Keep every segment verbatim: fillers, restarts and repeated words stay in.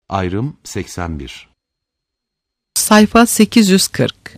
Ayrım seksen bir. Sayfa sekiz yüz kırk.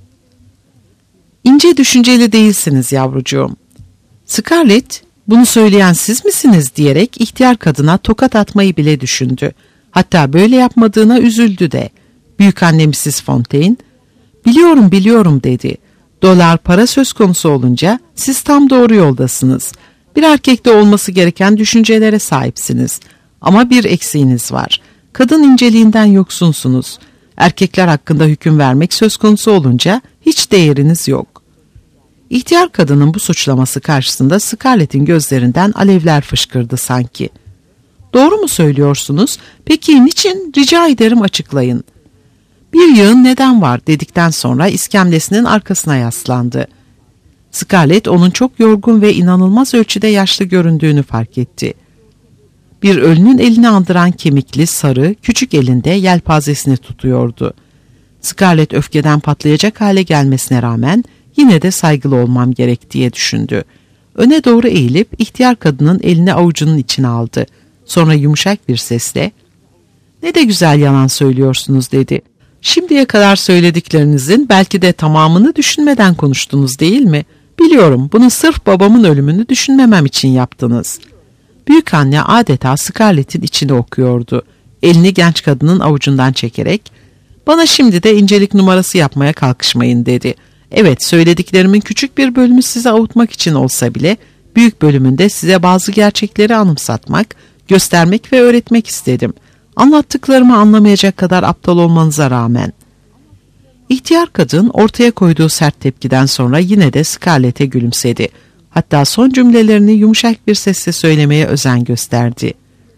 İnce düşünceli değilsiniz yavrucuğum. Scarlett, bunu söyleyen siz misiniz diyerek ihtiyar kadına tokat atmayı bile düşündü. Hatta böyle yapmadığına üzüldü de. Büyükanne missis Fontaine, biliyorum biliyorum dedi. Dolar para söz konusu olunca siz tam doğru yoldasınız. Bir erkekte olması gereken düşüncelere sahipsiniz. Ama bir eksiğiniz var. Kadın inceliğinden yoksunsunuz. Erkekler hakkında hüküm vermek söz konusu olunca hiç değeriniz yok. İhtiyar kadının bu suçlaması karşısında Scarlett'in gözlerinden alevler fışkırdı sanki. Doğru mu söylüyorsunuz? Peki niçin? Rica ederim açıklayın. Bir yığın neden var dedikten sonra iskemlesinin arkasına yaslandı. Scarlett onun çok yorgun ve inanılmaz ölçüde yaşlı göründüğünü fark etti. Bir ölünün elini andıran kemikli, sarı, küçük elinde yelpazesini tutuyordu. Scarlett öfkeden patlayacak hale gelmesine rağmen yine de saygılı olmam gerek diye düşündü. Öne doğru eğilip ihtiyar kadının elini avucunun içine aldı. Sonra yumuşak bir sesle, "Ne de güzel yalan söylüyorsunuz," dedi. "Şimdiye kadar söylediklerinizin belki de tamamını düşünmeden konuştunuz değil mi? Biliyorum, bunu sırf babamın ölümünü düşünmemem için yaptınız." Büyükanne adeta Scarlett'in içini okuyordu. Elini genç kadının avucundan çekerek, "Bana şimdi de incelik numarası yapmaya kalkışmayın," dedi. "Evet, söylediklerimin küçük bir bölümü size avutmak için olsa bile, büyük bölümünde size bazı gerçekleri anımsatmak, göstermek ve öğretmek istedim. Anlattıklarımı anlamayacak kadar aptal olmanıza rağmen." İhtiyar kadın ortaya koyduğu sert tepkiden sonra yine de Scarlett'e gülümsedi. Hatta son cümlelerini yumuşak bir sesle söylemeye özen gösterdi.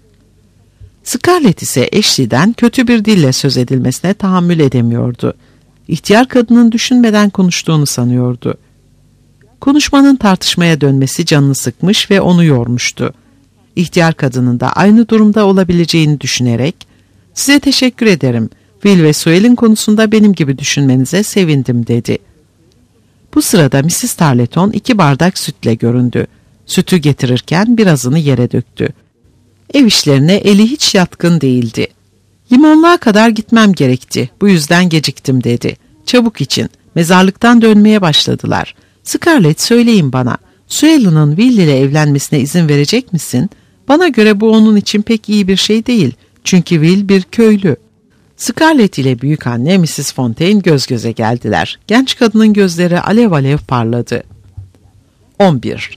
Scarlett ise Ashley'den kötü bir dille söz edilmesine tahammül edemiyordu. İhtiyar kadının düşünmeden konuştuğunu sanıyordu. Konuşmanın tartışmaya dönmesi canını sıkmış ve onu yormuştu. İhtiyar kadının da aynı durumda olabileceğini düşünerek, "Size teşekkür ederim. Will ve Suel'in konusunda benim gibi düşünmenize sevindim," dedi. Bu sırada missis Tarleton iki bardak sütle göründü. Sütü getirirken birazını yere döktü. Ev işlerine eli hiç yatkın değildi. "Limonluğa kadar gitmem gerekti. Bu yüzden geciktim," dedi. "Çabuk için. Mezarlıktan dönmeye başladılar. Scarlett, söyleyin bana. Suel'in Will ile evlenmesine izin verecek misin? Bana göre bu onun için pek iyi bir şey değil. Çünkü Will bir köylü." Scarlett ile büyükanne missis Fontaine göz göze geldiler. Genç kadının gözleri alev alev parladı. on bir.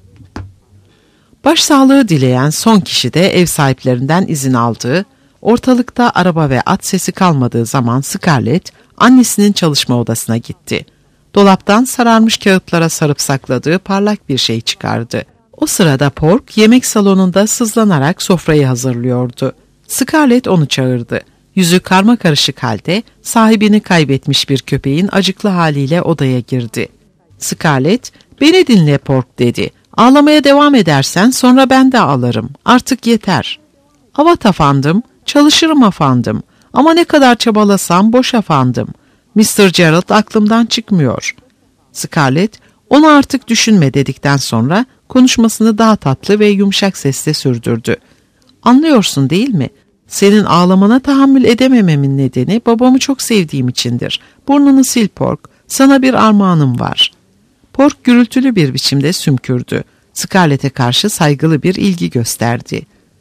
Başsağlığı dileyen son kişi de ev sahiplerinden izin aldığı, ortalıkta araba ve at sesi kalmadığı zaman Scarlett annesinin çalışma odasına gitti. Dolaptan sararmış kağıtlara sarıp sakladığı parlak bir şey çıkardı. O sırada Pork yemek salonunda sızlanarak sofrayı hazırlıyordu. Scarlett onu çağırdı. Yüzü karmakarışık halde sahibini kaybetmiş bir köpeğin acıklı haliyle odaya girdi. Scarlett, "Beni dinle Pork," dedi. "Ağlamaya devam edersen sonra ben de ağlarım. Artık yeter." "Evet efendim, çalışırım efendim. Ama ne kadar çabalasam boş efendim. mister Gerald aklımdan çıkmıyor." Scarlett, "Onu artık düşünme," dedikten sonra konuşmasını daha tatlı ve yumuşak sesle sürdürdü. "Anlıyorsun değil mi? Senin ağlamana tahammül edemememin nedeni babamı çok sevdiğim içindir. Burnunu sil Pork, sana bir armağanım var." Pork gürültülü bir biçimde sümkürdü. Scarlett'e karşı saygılı bir ilgi gösterdi.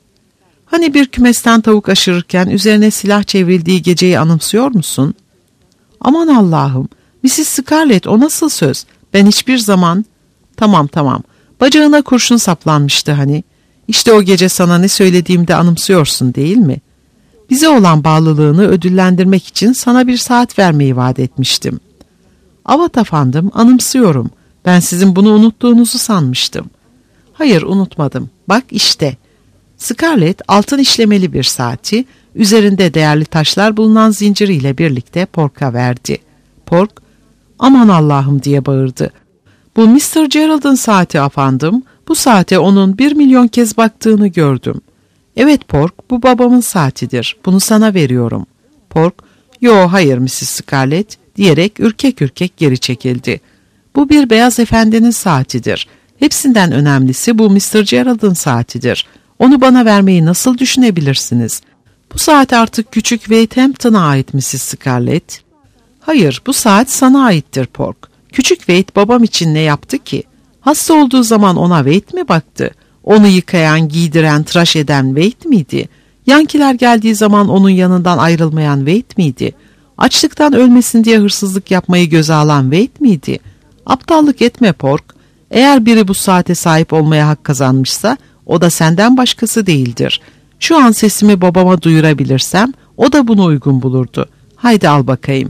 "Hani bir kümesten tavuk aşırırken üzerine silah çevrildiği geceyi anımsıyor musun?" "Aman Allah'ım, missis Scarlett, o nasıl söz? Ben hiçbir zaman..." "Tamam tamam, bacağına kurşun saplanmıştı hani. İşte o gece sana ne söylediğimde anımsıyorsun değil mi? Bize olan bağlılığını ödüllendirmek için sana bir saat vermeyi vaat etmiştim." "Evet efendim, anımsıyorum. Ben sizin bunu unuttuğunuzu sanmıştım." "Hayır, unutmadım. Bak işte." Scarlett altın işlemeli bir saati, üzerinde değerli taşlar bulunan zinciriyle birlikte Pork'a verdi. Pork, "Aman Allah'ım," diye bağırdı. "Bu mister Gerald'ın saati efendim. Bu saate onun bir milyon kez baktığını gördüm." "Evet Pork, bu babamın saatidir. Bunu sana veriyorum." Pork, "Yo hayır missis Scarlett," diyerek ürkek ürkek geri çekildi. "Bu bir beyaz efendinin saatidir. Hepsinden önemlisi bu mister Gerald'ın saatidir. Onu bana vermeyi nasıl düşünebilirsiniz? Bu saat artık küçük Wade Hampton'a ait missis Scarlett. Hayır, bu saat sana aittir Pork. Küçük Wade babam için ne yaptı ki? Hasta olduğu zaman ona Wade mi baktı? Onu yıkayan, giydiren, tıraş eden Wade miydi? Yankiler geldiği zaman onun yanından ayrılmayan Wade miydi? Açlıktan ölmesin diye hırsızlık yapmayı göze alan Wade miydi? Aptallık etme Pork. Eğer biri bu saate sahip olmaya hak kazanmışsa o da senden başkası değildir. Şu an sesimi babama duyurabilirsem o da bunu uygun bulurdu. Haydi al bakayım.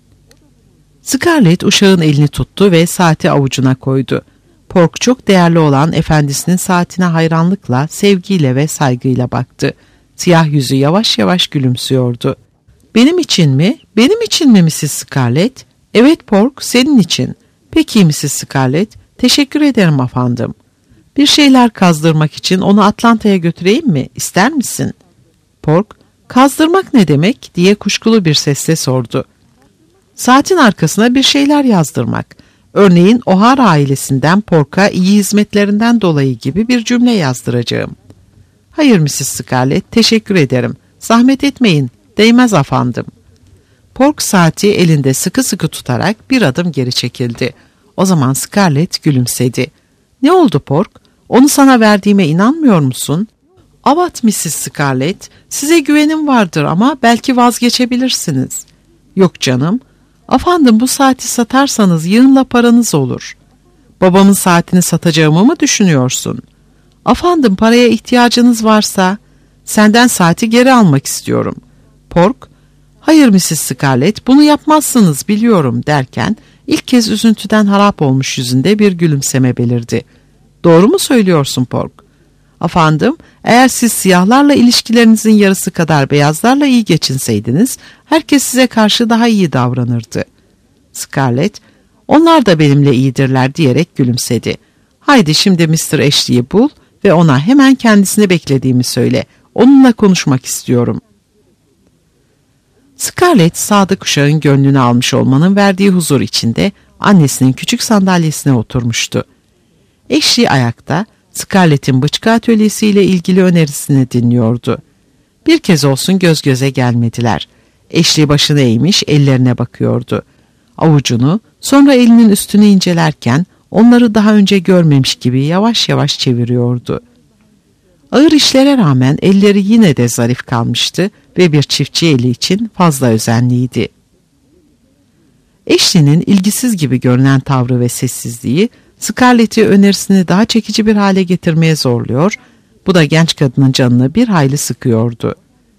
Scarlett uşağın elini tuttu ve saati avucuna koydu. Pork çok değerli olan efendisinin saatine hayranlıkla, sevgiyle ve saygıyla baktı. Siyah yüzü yavaş yavaş gülümsüyordu. Benim için mi? Benim için mi missis Scarlett? Evet Pork, senin için. Peki missis Scarlett, teşekkür ederim efendim. Bir şeyler kazdırmak için onu Atlanta'ya götüreyim mi? İster misin? Pork, kazdırmak ne demek diye kuşkulu bir sesle sordu. Saatin arkasına bir şeyler yazdırmak. Örneğin O'Hara ailesinden Pork'a iyi hizmetlerinden dolayı gibi bir cümle yazdıracağım. Hayır missis Scarlett, teşekkür ederim. Zahmet etmeyin, değmez efendim. Pork saati elinde sıkı sıkı tutarak bir adım geri çekildi. O zaman Scarlett gülümsedi. Ne oldu Pork? Onu sana verdiğime inanmıyor musun? Evet missis Scarlett, size güvenim vardır ama belki vazgeçebilirsiniz. Yok canım. Efendim bu saati satarsanız yığınla paranız olur. Babamın saatini satacağımı mı düşünüyorsun? Efendim paraya ihtiyacınız varsa senden saati geri almak istiyorum. Pork, hayır missis Scarlett bunu yapmazsınız biliyorum derken ilk kez üzüntüden harap olmuş yüzünde bir gülümseme belirdi. Doğru mu söylüyorsun Pork? Efendim, eğer siz siyahlarla ilişkilerinizin yarısı kadar beyazlarla iyi geçinseydiniz, herkes size karşı daha iyi davranırdı. Scarlett, onlar da benimle iyidirler diyerek gülümsedi. Haydi şimdi mister Ashley'i bul ve ona hemen kendisini beklediğimi söyle. Onunla konuşmak istiyorum. Scarlett, sadık uşağın gönlünü almış olmanın verdiği huzur içinde annesinin küçük sandalyesine oturmuştu. Ashley ayakta, Scarlett'in bıçkı atölyesiyle ilgili önerisini dinliyordu. Bir kez olsun göz göze gelmediler. Ashley başını eğmiş ellerine bakıyordu. Avucunu, sonra elinin üstünü incelerken onları daha önce görmemiş gibi yavaş yavaş çeviriyordu. Ağır işlere rağmen elleri yine de zarif kalmıştı ve bir çiftçi eli için fazla özenliydi. Ashley'nin ilgisiz gibi görünen tavrı ve sessizliği Scarlett'i önerisini daha çekici bir hale getirmeye zorluyor, bu da genç kadının canını bir hayli sıkıyordu.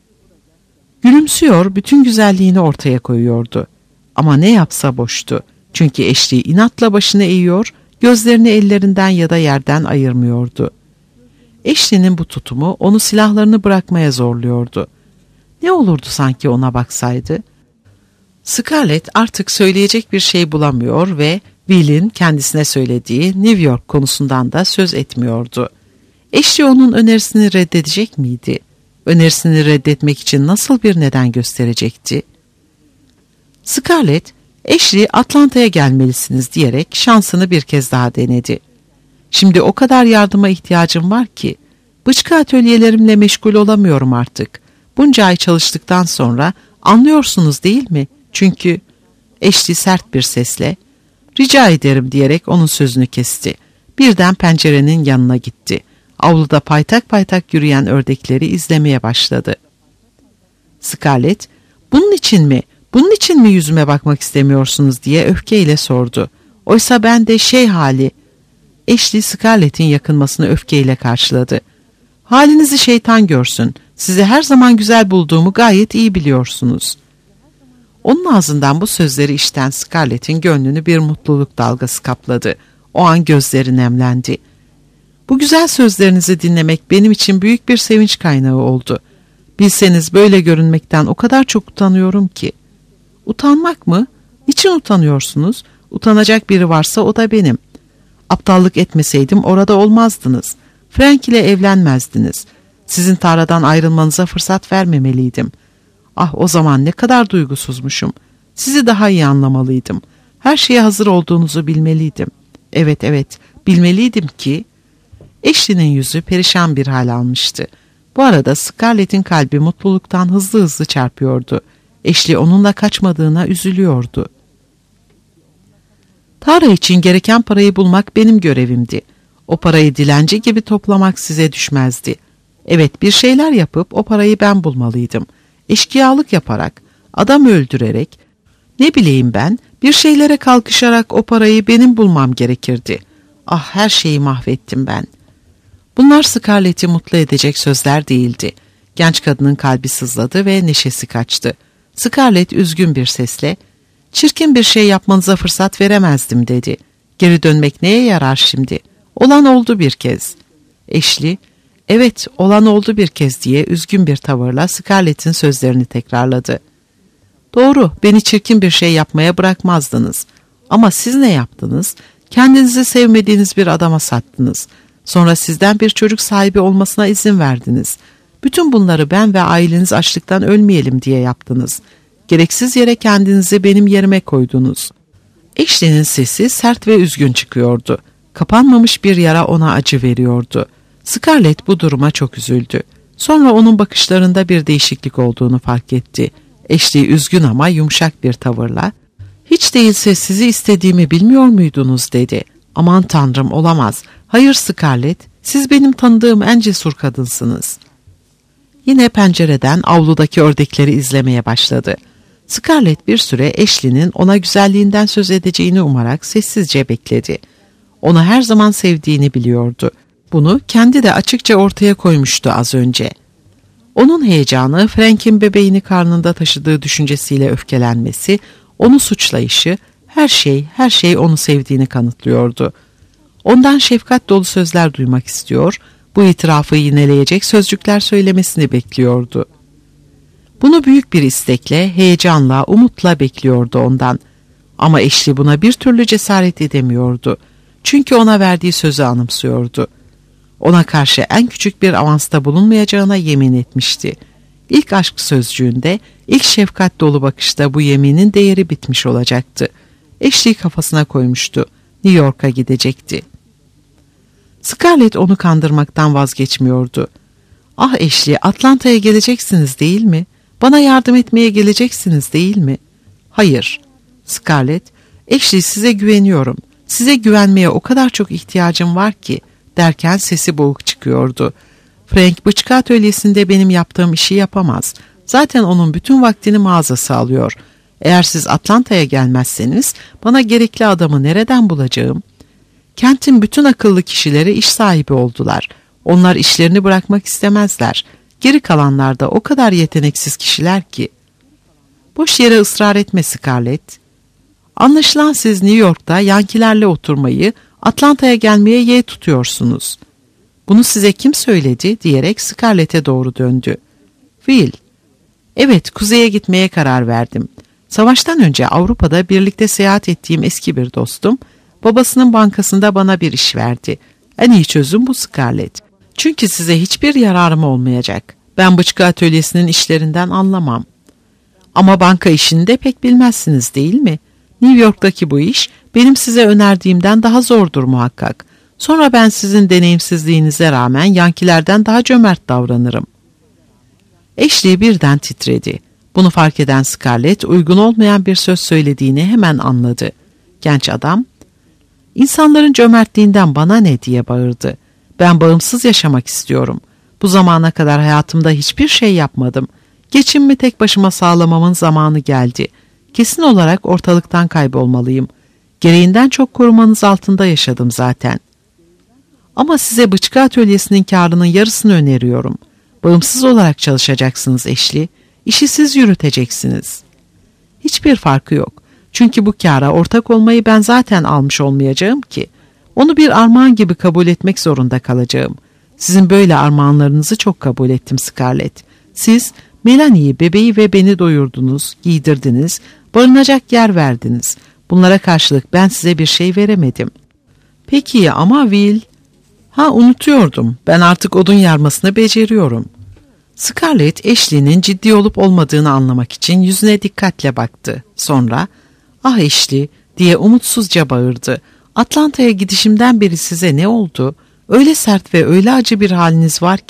Gülümsüyor, bütün güzelliğini ortaya koyuyordu. Ama ne yapsa boştu. Çünkü Ashley inatla başını eğiyor, gözlerini ellerinden ya da yerden ayırmıyordu. Ashley'nin bu tutumu onu silahlarını bırakmaya zorluyordu. Ne olurdu sanki ona baksaydı? Scarlett artık söyleyecek bir şey bulamıyor ve Will'in kendisine söylediği New York konusundan da söz etmiyordu. Ashley onun önerisini reddedecek miydi? Önerisini reddetmek için nasıl bir neden gösterecekti? Scarlett, Ashley Atlanta'ya gelmelisiniz diyerek şansını bir kez daha denedi. Şimdi o kadar yardıma ihtiyacım var ki, bıçkı atölyelerimle meşgul olamıyorum artık. Bunca ay çalıştıktan sonra anlıyorsunuz değil mi? Çünkü Ashley sert bir sesle, rica ederim diyerek onun sözünü kesti. Birden pencerenin yanına gitti. Avluda paytak paytak yürüyen ördekleri izlemeye başladı. Scarlett, bunun için mi, bunun için mi yüzüme bakmak istemiyorsunuz diye öfkeyle sordu. Oysa ben de şey hali... Ashley Scarlett'in yakınmasını öfkeyle karşıladı. Halinizi şeytan görsün. Sizi her zaman güzel bulduğumu gayet iyi biliyorsunuz. Onun ağzından bu sözleri işiten Scarlett'in gönlünü bir mutluluk dalgası kapladı. O an gözleri nemlendi. Bu güzel sözlerinizi dinlemek benim için büyük bir sevinç kaynağı oldu. Bilseniz böyle görünmekten o kadar çok utanıyorum ki. Utanmak mı? Niçin utanıyorsunuz? Utanacak biri varsa o da benim. Aptallık etmeseydim orada olmazdınız. Frank ile evlenmezdiniz. Sizin tarladan ayrılmanıza fırsat vermemeliydim. Ah o zaman ne kadar duygusuzmuşum. Sizi daha iyi anlamalıydım. Her şeye hazır olduğunuzu bilmeliydim. Evet evet bilmeliydim ki... Ashley'nin yüzü perişan bir hal almıştı. Bu arada Scarlett'in kalbi mutluluktan hızlı hızlı çarpıyordu. Ashley onunla kaçmadığına üzülüyordu. Tara için gereken parayı bulmak benim görevimdi. O parayı dilenci gibi toplamak size düşmezdi. Evet, bir şeyler yapıp o parayı ben bulmalıydım. Eşkıyalık yaparak, adam öldürerek, ne bileyim ben, bir şeylere kalkışarak o parayı benim bulmam gerekirdi. Ah, her şeyi mahvettim ben. Bunlar Scarlett'i mutlu edecek sözler değildi. Genç kadının kalbi sızladı ve neşesi kaçtı. Scarlett üzgün bir sesle, "Çirkin bir şey yapmanıza fırsat veremezdim," dedi. "Geri dönmek neye yarar şimdi? Olan oldu bir kez." Ashley, "Evet, olan oldu bir kez," diye üzgün bir tavırla Scarlett'in sözlerini tekrarladı. "Doğru, beni çirkin bir şey yapmaya bırakmazdınız. Ama siz ne yaptınız? Kendinizi sevmediğiniz bir adama sattınız. Sonra sizden bir çocuk sahibi olmasına izin verdiniz. Bütün bunları ben ve aileniz açlıktan ölmeyelim diye yaptınız. Gereksiz yere kendinizi benim yerime koydunuz." Ashley'nin sesi sert ve üzgün çıkıyordu. Kapanmamış bir yara ona acı veriyordu. Scarlett bu duruma çok üzüldü. Sonra onun bakışlarında bir değişiklik olduğunu fark etti. Ashley üzgün ama yumuşak bir tavırla, "Hiç değilse sizi istediğimi bilmiyor muydunuz?" dedi. "Aman tanrım, olamaz. Hayır Scarlett, siz benim tanıdığım en cesur kadınsınız." Yine pencereden avludaki ördekleri izlemeye başladı. Scarlett bir süre Ashley'nin ona güzelliğinden söz edeceğini umarak sessizce bekledi. Onu her zaman sevdiğini biliyordu. Bunu kendi de açıkça ortaya koymuştu az önce. Onun heyecanı, Frank'in bebeğini karnında taşıdığı düşüncesiyle öfkelenmesi, onu suçlayışı, her şey, her şey onu sevdiğini kanıtlıyordu. Ondan şefkat dolu sözler duymak istiyor, bu itirafı yineleyecek sözcükler söylemesini bekliyordu. Bunu büyük bir istekle, heyecanla, umutla bekliyordu ondan. Ama Ashley buna bir türlü cesaret edemiyordu. Çünkü ona verdiği sözü anımsıyordu. Ona karşı en küçük bir avansta bulunmayacağına yemin etmişti. İlk aşk sözcüğünde, ilk şefkat dolu bakışta bu yeminin değeri bitmiş olacaktı. Ashley kafasına koymuştu. New York'a gidecekti. Scarlett onu kandırmaktan vazgeçmiyordu. "Ah Ashley, Atlanta'ya geleceksiniz değil mi? Bana yardım etmeye geleceksiniz değil mi?" "Hayır." Scarlett, "Ashley, size güveniyorum. Size güvenmeye o kadar çok ihtiyacım var ki," derken sesi boğuk çıkıyordu. "Frank bıçkı atölyesinde benim yaptığım işi yapamaz. Zaten onun bütün vaktini mağazası alıyor. Eğer siz Atlanta'ya gelmezseniz bana gerekli adamı nereden bulacağım? Kentin bütün akıllı kişileri iş sahibi oldular. Onlar işlerini bırakmak istemezler. Geri kalanlar da o kadar yeteneksiz kişiler ki." "Boş yere ısrar etme Scarlett. Anlaşılan siz New York'ta Yankilerle oturmayı, Atlanta'ya gelmeye yeğ tutuyorsunuz." "Bunu size kim söyledi?" diyerek Scarlett'e doğru döndü. "Will." "Evet, kuzeye gitmeye karar verdim. Savaştan önce Avrupa'da birlikte seyahat ettiğim eski bir dostum, babasının bankasında bana bir iş verdi. En iyi çözüm bu Scarlett. Çünkü size hiçbir yararım olmayacak. Ben bıçkı atölyesinin işlerinden anlamam." "Ama banka işini de pek bilmezsiniz değil mi? New York'taki bu iş benim size önerdiğimden daha zordur muhakkak. Sonra ben sizin deneyimsizliğinize rağmen Yankilerden daha cömert davranırım." Ashley birden titredi. Bunu fark eden Scarlett uygun olmayan bir söz söylediğini hemen anladı. Genç adam, "İnsanların cömertliğinden bana ne?" diye bağırdı. "Ben bağımsız yaşamak istiyorum. Bu zamana kadar hayatımda hiçbir şey yapmadım. Geçimimi tek başıma sağlamamın zamanı geldi. Kesin olarak ortalıktan kaybolmalıyım. Gereğinden çok korumanız altında yaşadım zaten. Ama size bıçkı atölyesinin kârının yarısını öneriyorum. Bağımsız olarak çalışacaksınız Ashley. İşi siz yürüteceksiniz." "Hiçbir farkı yok. Çünkü bu kâra ortak olmayı ben zaten almış olmayacağım ki. Onu bir armağan gibi kabul etmek zorunda kalacağım. Sizin böyle armağanlarınızı çok kabul ettim Scarlett. Siz Melanie'yi, bebeği ve beni doyurdunuz, giydirdiniz, barınacak yer verdiniz. Bunlara karşılık ben size bir şey veremedim." "Peki ama Will..." "Ha, unutuyordum. Ben artık odun yarmasını beceriyorum." Scarlett, Ashley'nin ciddi olup olmadığını anlamak için yüzüne dikkatle baktı. Sonra, "Ah Ashley," diye umutsuzca bağırdı. "Atlanta'ya gidişimden beri size ne oldu? Öyle sert ve öyle acı bir haliniz var ki.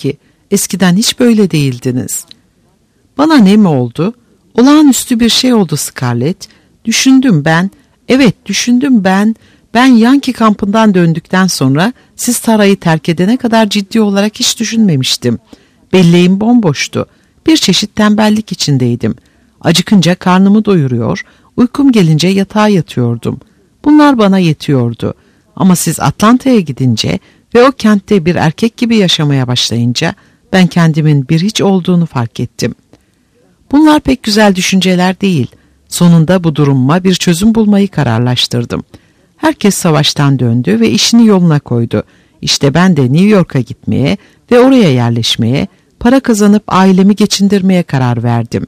Eskiden hiç böyle değildiniz. Bana ne mi oldu? Olağanüstü bir şey oldu Scarlett. Düşündüm ben, evet düşündüm ben, ben Yankee kampından döndükten sonra siz Tara'yı terk edene kadar ciddi olarak hiç düşünmemiştim. Belleğim bomboştu. Bir çeşit tembellik içindeydim. Acıkınca karnımı doyuruyor, uykum gelince yatağa yatıyordum. Bunlar bana yetiyordu. Ama siz Atlanta'ya gidince ve o kentte bir erkek gibi yaşamaya başlayınca ben kendimin bir hiç olduğunu fark ettim. Bunlar pek güzel düşünceler değil. Sonunda bu durumuma bir çözüm bulmayı kararlaştırdım. Herkes savaştan döndü ve işini yoluna koydu. İşte ben de New York'a gitmeye ve oraya yerleşmeye, para kazanıp ailemi geçindirmeye karar verdim.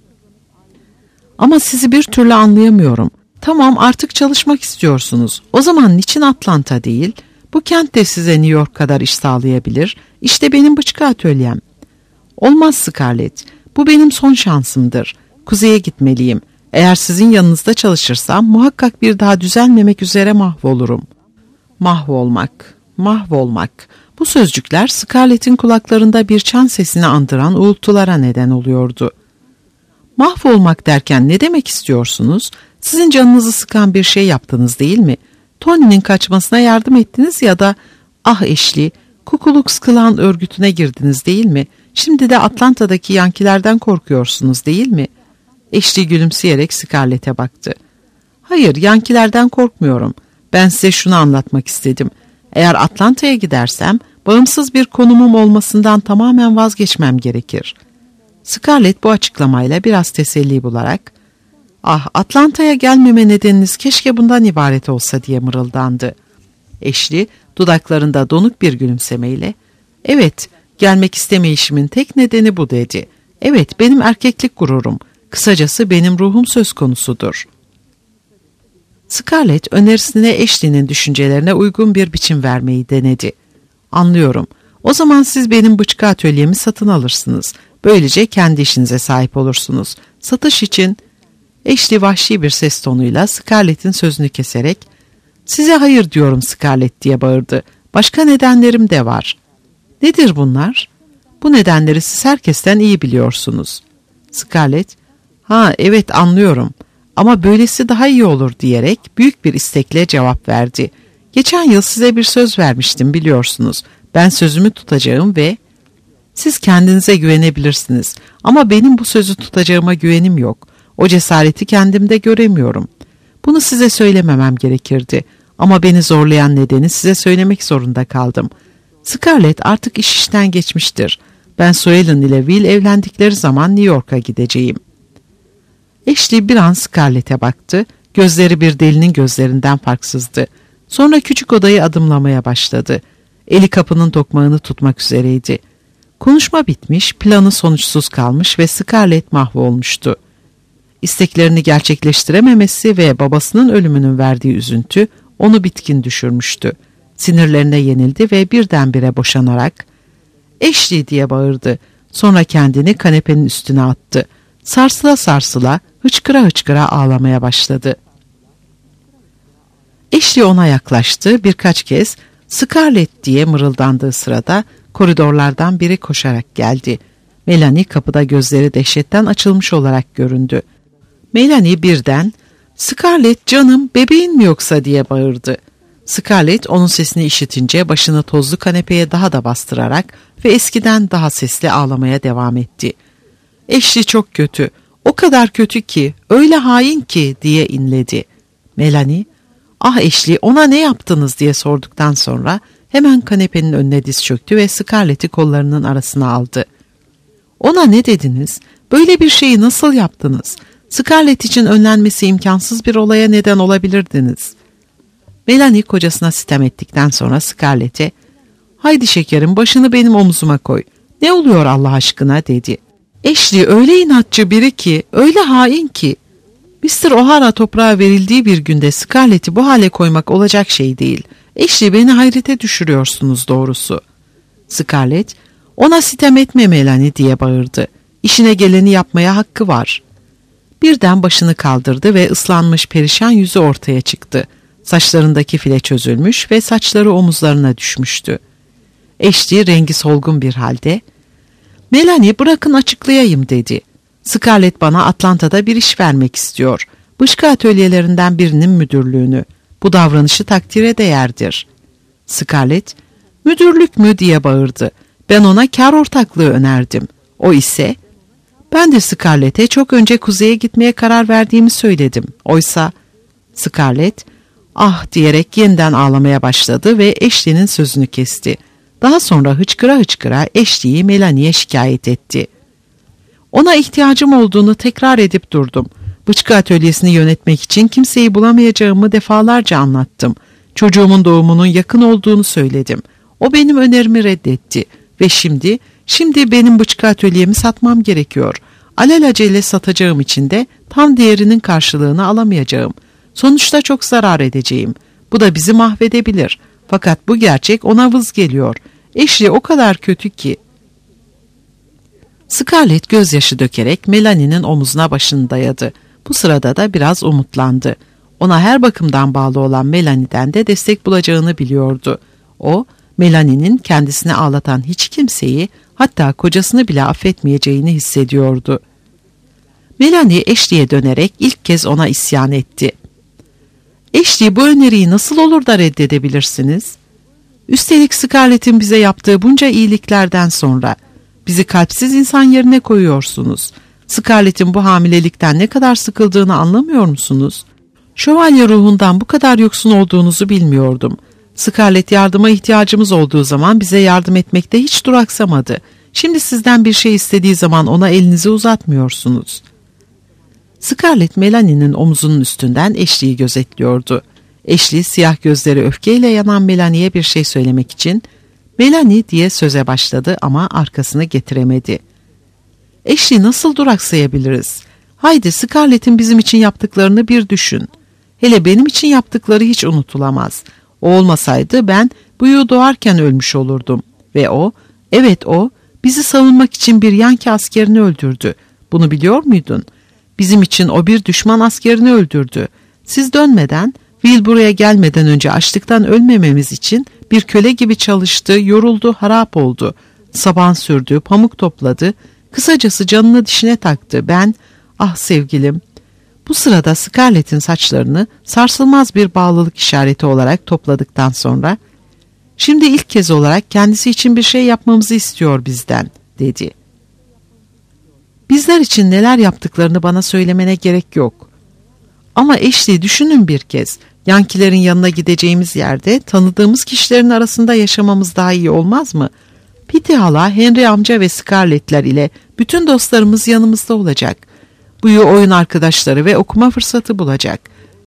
Ama sizi bir türlü anlayamıyorum. Tamam, artık çalışmak istiyorsunuz. O zaman niçin Atlanta değil? Bu kent de size New York kadar iş sağlayabilir. İşte benim bıçkı atölyem. Olmaz Scarlett. Bu benim son şansımdır. Kuzeye gitmeliyim. Eğer sizin yanınızda çalışırsam muhakkak bir daha düzelmemek üzere mahvolurum. Mahvolmak, mahvolmak. Bu sözcükler Scarlett'in kulaklarında bir çan sesini andıran uğultulara neden oluyordu. Mahvolmak derken ne demek istiyorsunuz? Sizin canınızı sıkan bir şey yaptınız değil mi? Tony'nin kaçmasına yardım ettiniz ya da ah eşli, Ku Klux Klan örgütüne girdiniz değil mi? Şimdi de Atlanta'daki Yankilerden korkuyorsunuz değil mi? Eşli gülümseyerek Scarlett'e baktı. Hayır, Yankilerden korkmuyorum. Ben size şunu anlatmak istedim. Eğer Atlanta'ya gidersem bağımsız bir konumum olmasından tamamen vazgeçmem gerekir. Scarlett bu açıklamayla biraz teselli bularak ah, Atlanta'ya gelmeme nedeniniz keşke bundan ibaret olsa diye mırıldandı. Eşli dudaklarında donuk bir gülümsemeyle evet, gelmek istemeyişimin tek nedeni bu dedi. Evet, benim erkeklik gururum. Kısacası benim ruhum söz konusudur. Scarlett önerisine Eşli'nin düşüncelerine uygun bir biçim vermeyi denedi. Anlıyorum. O zaman siz benim bıçkı atölyemi satın alırsınız. Böylece kendi işinize sahip olursunuz. Satış için... Eşli vahşi bir ses tonuyla Scarlett'in sözünü keserek "Size hayır diyorum Scarlett" diye bağırdı. "Başka nedenlerim de var." "Nedir bunlar?" "Bu nedenleri siz herkesten iyi biliyorsunuz." Scarlett, "Ha evet anlıyorum ama böylesi daha iyi olur" diyerek büyük bir istekle cevap verdi. "Geçen yıl size bir söz vermiştim biliyorsunuz. Ben sözümü tutacağım ve..." "Siz kendinize güvenebilirsiniz ama benim bu sözü tutacağıma güvenim yok. O cesareti kendimde göremiyorum. Bunu size söylememem gerekirdi ama beni zorlayan nedeni size söylemek zorunda kaldım. Scarlett artık iş işten geçmiştir. Ben Suellen ile Will evlendikleri zaman New York'a gideceğim." Ashley bir an Scarlett'e baktı. Gözleri bir delinin gözlerinden farksızdı. Sonra küçük odayı adımlamaya başladı. Eli kapının tokmağını tutmak üzereydi. Konuşma bitmiş, planı sonuçsuz kalmış ve Scarlett mahvolmuştu. İsteklerini gerçekleştirememesi ve babasının ölümünün verdiği üzüntü onu bitkin düşürmüştü. Sinirlerine yenildi ve birdenbire boşanarak "Ashley" diye bağırdı. Sonra kendini kanepenin üstüne attı. Sarsıla sarsıla, hıçkıra hıçkıra ağlamaya başladı. Ashley ona yaklaştı, birkaç kez "Scarlett" diye mırıldandığı sırada koridorlardan biri koşarak geldi. Melanie kapıda gözleri dehşetten açılmış olarak göründü. Melanie birden "Scarlett canım, bebeğin mi yoksa?" diye bağırdı. Scarlett onun sesini işitince başını tozlu kanepeye daha da bastırarak ve eskiden daha sesli ağlamaya devam etti. "Ashley çok kötü, o kadar kötü ki, öyle hain ki" diye inledi. Melanie, "Ah Ashley, ona ne yaptınız?" diye sorduktan sonra hemen kanepenin önüne diz çöktü ve Scarlett'i kollarının arasına aldı. "Ona ne dediniz? Böyle bir şeyi nasıl yaptınız? Scarlett için önlenmesi imkansız bir olaya neden olabilirdiniz." Melanie kocasına sitem ettikten sonra Scarlett'e "Haydi şekerim, başını benim omzuma koy. Ne oluyor Allah aşkına?" dedi. "Ashley öyle inatçı biri ki, öyle hain ki. mister O'Hara toprağa verildiği bir günde Scarlett'i bu hale koymak olacak şey değil. Ashley, beni hayrete düşürüyorsunuz doğrusu." Scarlett, "Ona sitem etme Melanie" diye bağırdı. "İşine geleni yapmaya hakkı var." Birden başını kaldırdı ve ıslanmış perişan yüzü ortaya çıktı. Saçlarındaki file çözülmüş ve saçları omuzlarına düşmüştü. Ashley rengi solgun bir halde Melanie bırakın açıklayayım dedi. Scarlett bana Atlanta'da bir iş vermek istiyor. Bıçkı atölyelerinden birinin müdürlüğünü. Bu davranışı takdire değerdir. Scarlett, müdürlük mü diye bağırdı. Ben ona kar ortaklığı önerdim. O ise, ben de Scarlett'e çok önce kuzeye gitmeye karar verdiğimi söyledim. Oysa, Scarlett, ah diyerek yeniden ağlamaya başladı ve Ashley'nin sözünü kesti. Daha sonra hıçkıra hıçkıra Ashley'i Melanie'ye şikayet etti. Ona ihtiyacım olduğunu tekrar edip durdum. Bıçkı atölyesini yönetmek için kimseyi bulamayacağımı defalarca anlattım. Çocuğumun doğumunun yakın olduğunu söyledim. O benim önerimi reddetti ve şimdi, şimdi benim bıçkı atölyemi satmam gerekiyor. Alelacele satacağım için de tam değerinin karşılığını alamayacağım. Sonuçta çok zarar edeceğim. Bu da bizi mahvedebilir. Fakat bu gerçek ona vız geliyor. Ashley o kadar kötü ki. Scarlett gözyaşı dökerek Melanie'nin omuzuna başını dayadı. Bu sırada da biraz umutlandı. Ona her bakımdan bağlı olan Melanie'den de destek bulacağını biliyordu. O, Melanie'nin kendisini ağlatan hiç kimseyi, hatta kocasını bile affetmeyeceğini hissediyordu. Melanie Ashley'e dönerek ilk kez ona isyan etti. Ashley, bu öneriyi nasıl olur da reddedebilirsiniz? Üstelik Scarlett'in bize yaptığı bunca iyiliklerden sonra bizi kalpsiz insan yerine koyuyorsunuz. Scarlett'in bu hamilelikten ne kadar sıkıldığını anlamıyor musunuz? Şövalye ruhundan bu kadar yoksun olduğunuzu bilmiyordum. Scarlett yardıma ihtiyacımız olduğu zaman bize yardım etmekte hiç duraksamadı. Şimdi sizden bir şey istediği zaman ona elinizi uzatmıyorsunuz. Scarlett Melanie'nin omuzunun üstünden Ashley'i gözetliyordu. Ashley siyah gözleri öfkeyle yanan Melanie'ye bir şey söylemek için "Melanie" diye söze başladı ama arkasını getiremedi. Ashley, nasıl duraksayabiliriz? Haydi Scarlett'in bizim için yaptıklarını bir düşün. Hele benim için yaptıkları hiç unutulamaz. O olmasaydı ben Buyu doğarken ölmüş olurdum. Ve o, evet o, bizi savunmak için bir Yankee askerini öldürdü. Bunu biliyor muydun? Bizim için o bir düşman askerini öldürdü. Siz dönmeden, Will buraya gelmeden önce açlıktan ölmememiz için bir köle gibi çalıştı, yoruldu, harap oldu. Saban sürdü, pamuk topladı. Kısacası canını dişine taktı. Ben, ah sevgilim. Bu sırada Scarlett'in saçlarını sarsılmaz bir bağlılık işareti olarak topladıktan sonra, şimdi ilk kez olarak kendisi için bir şey yapmamızı istiyor bizden, dedi. Bizler için neler yaptıklarını bana söylemene gerek yok. Ama Ashley, düşünün bir kez. Yankilerin yanına gideceğimiz yerde tanıdığımız kişilerin arasında yaşamamız daha iyi olmaz mı? Pity hala, Henry amca ve Scarlett'ler ile bütün dostlarımız yanımızda olacak. Buyu oyun arkadaşları ve okuma fırsatı bulacak.